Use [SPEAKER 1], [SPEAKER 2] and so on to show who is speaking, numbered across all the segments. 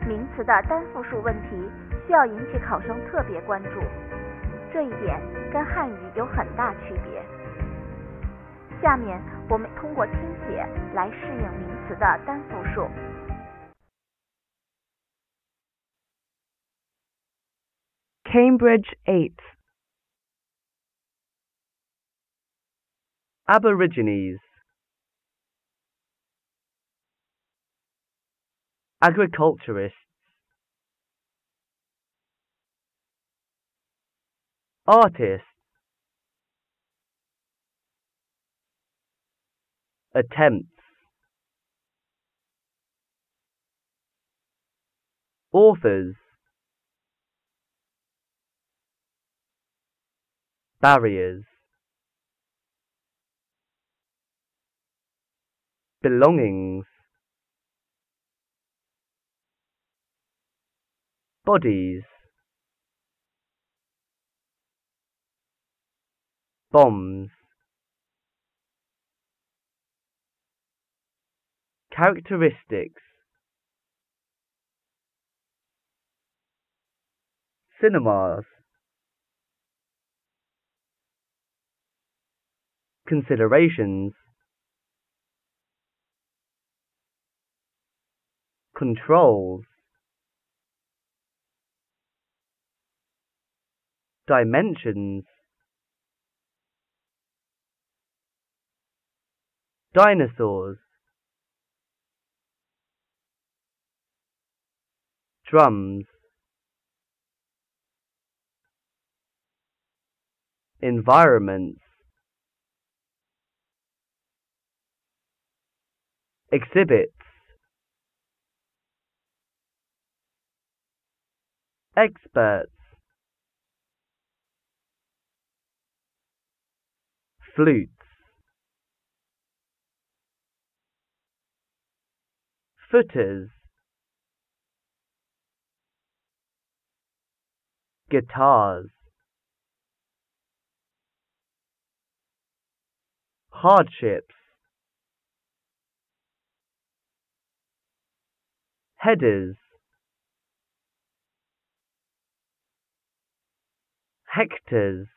[SPEAKER 1] 名词的单复数问题需要引起考生特别关注，这一点跟汉语有很大区别。下面我们通过听写来适应名词的单复数。
[SPEAKER 2] Cambridge 8th.
[SPEAKER 3] Aborigines. Agriculturists. Artists. Attempts. Authors. Barriers. Belongings. Bodies. Bombs. Characteristics. Cinemas. Considerations. Controls. Dimensions. Dinosaurs. Drums. Environments. Exhibits. Experts. Flutes. Footers. Guitars. Hardships. Headers. Hectares.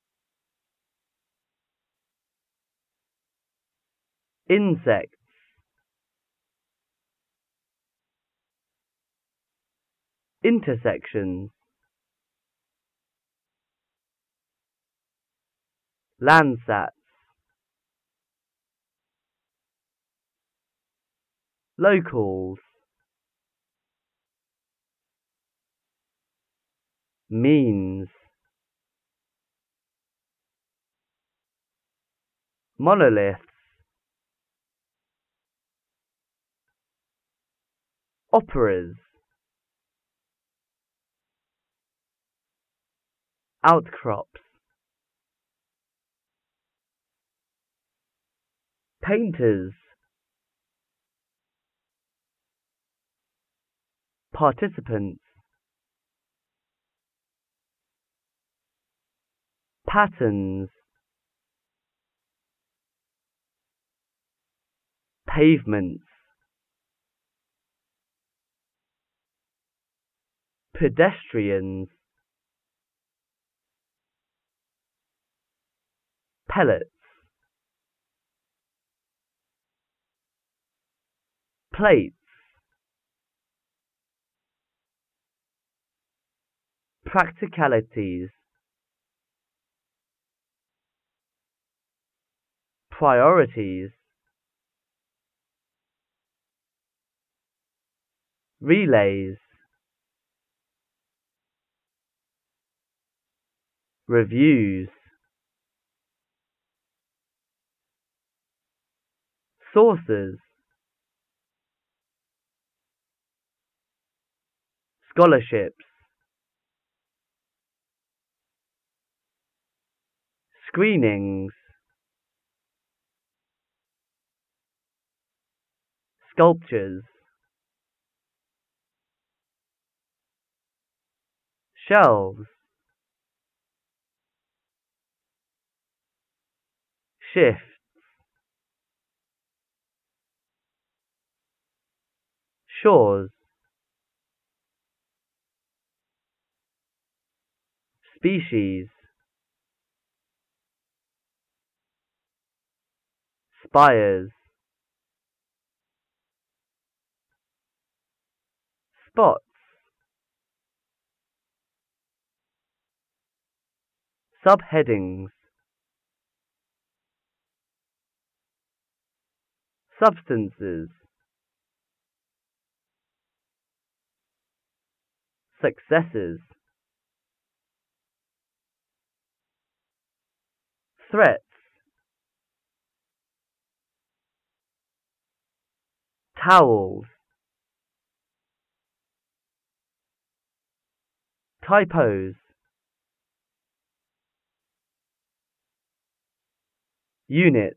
[SPEAKER 3] Insects. Intersections. Landsats. Locals. Means. Monoliths. Operas. Outcrops. Painters. Participants. Patterns. Pavements. Pedestrians. Pellets. Plates. Practicalities. Priorities. Relays. Reviews. Sources. Scholarships. Screenings. Sculptures. Shelves. Shift. Shores. species, spires, spots, subheadings, substances, successes, threats, towels, typos, units,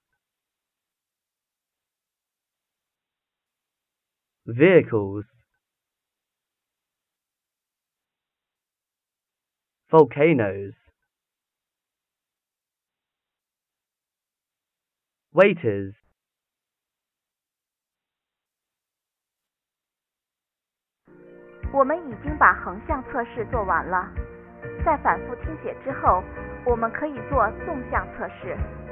[SPEAKER 3] vehicles, volcanoes, waiters,
[SPEAKER 1] 我们已经把横向测试做完了，在反复听写之后，我们可以做纵向测试。